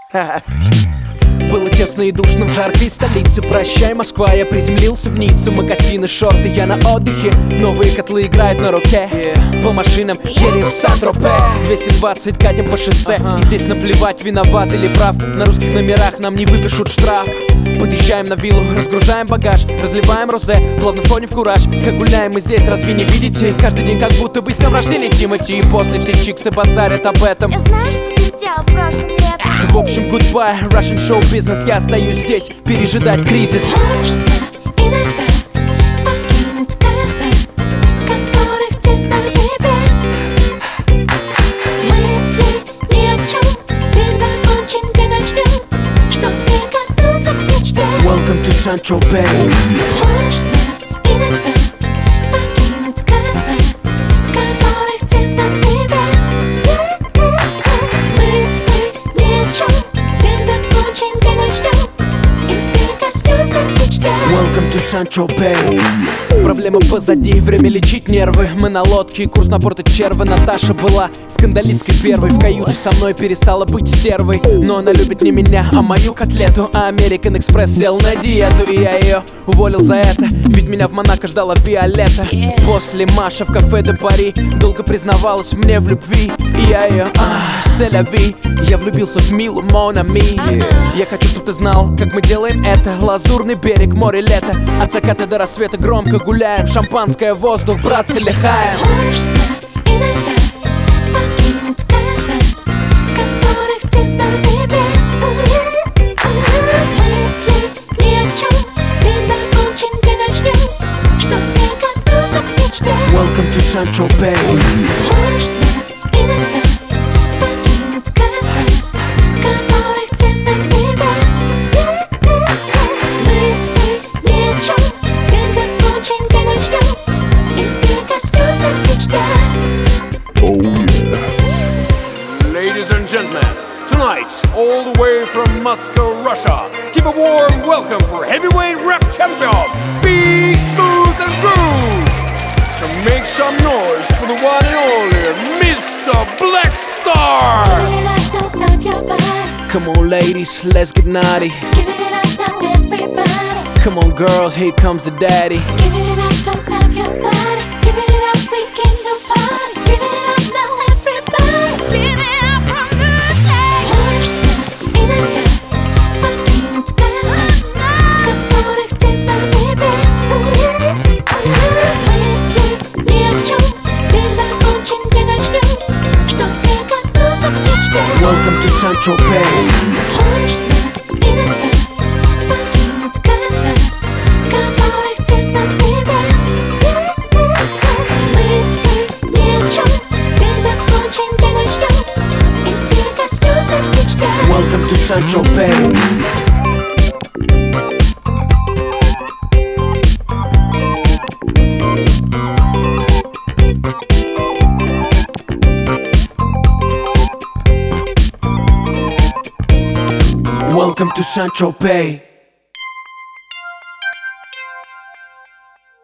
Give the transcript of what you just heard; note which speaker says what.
Speaker 1: Было тесно и душно в жаркой столице. Прощай, Москва, я приземлился в Ниццу. Мокасины, шорты, я на отдыхе. Новые котлы играют на руке. По машинам едем в Сан-Тропе. 220 катим по шоссе. И здесь наплевать, виноват или прав. На русских номерах нам не выпишут штраф. Подъезжаем на виллу, разгружаем багаж, разливаем розе, плавно входим в кураж. Как гуляем мы здесь, разве не видите? Каждый день как будто бы с днем рождения Тимати. И после все чиксы базарят об этом.
Speaker 2: Я знаю, что ты делал прошлым летом.
Speaker 1: В общем, goodbye, Russian show business. Я остаюсь здесь, пережидать кризис.
Speaker 2: Можно иногда покинуть города, которых тесно тебе. Мысли ни о чем, день закончен, день начнем, чтоб не коснуться мечты.
Speaker 1: Welcome to Сан-Тропе.
Speaker 2: Можно иногда покинуть города, которых тесно тебе. Мысли ни о чем, день закончен, день начнем, и не коснется мечты.
Speaker 1: Welcome to Сан-Тропе. Проблема позади, время лечить нервы. Мы на лодке, курс на порт червы. Наташа была скандалисткой первой. В каюте со мной перестала быть стервой. Но она любит не меня, а мою котлету. А American Express сел на диету, и я ее уволил за это. Ведь меня в Монако ждала Виолетта. После Маша в кафе де Пари долго признавалась мне в любви. И я ее, селяви. Я влюбился в Милу, Mon Ami. Я хочу, чтобы ты знал, как мы делаем это. Лазурный берег, море, лето. От заката до рассвета громко гуляем. Шампанское, воздух, братцы, лихаем.
Speaker 2: Можно иногда покинуть города, которых тесно тебе. Мысли ни о чем, день закончен, день начнем, чтоб не коснуться мечты.
Speaker 1: Welcome to Сан-Тропе.
Speaker 2: Можно иногда покинуть города, которых тесно тебе. Мысли ни о чем, день закончен, день начнем, и не коснется мечты.
Speaker 3: Ladies and gentlemen, tonight, all the way from Moscow, Russia, give a warm welcome for heavyweight rap champion, Be Smooth and Groove. So make some noise for the one and only Mr. Black Star.
Speaker 2: Give it up, don't stop your body.
Speaker 1: Come on, ladies, let's get naughty.
Speaker 2: Give it up now, everybody.
Speaker 1: Come on, girls, here comes the daddy.
Speaker 2: Give it up, don't stop your body. Give it up, we can do party. Give it up now, everybody. Give it up from the top. Можно иногда покинуть города, которых тесно тебе. Мысли ни о чем, день закончен, день начнем, чтоб не коснуться мечты.
Speaker 1: Welcome to Сан-Тропе.
Speaker 2: Можно иногда покинуть города, которых тесно тебе. Мысли ни о чем, день закончен, день начнем, и не коснется мечты.
Speaker 1: Welcome to Сан-Тропе. Welcome to Сан-Тропе.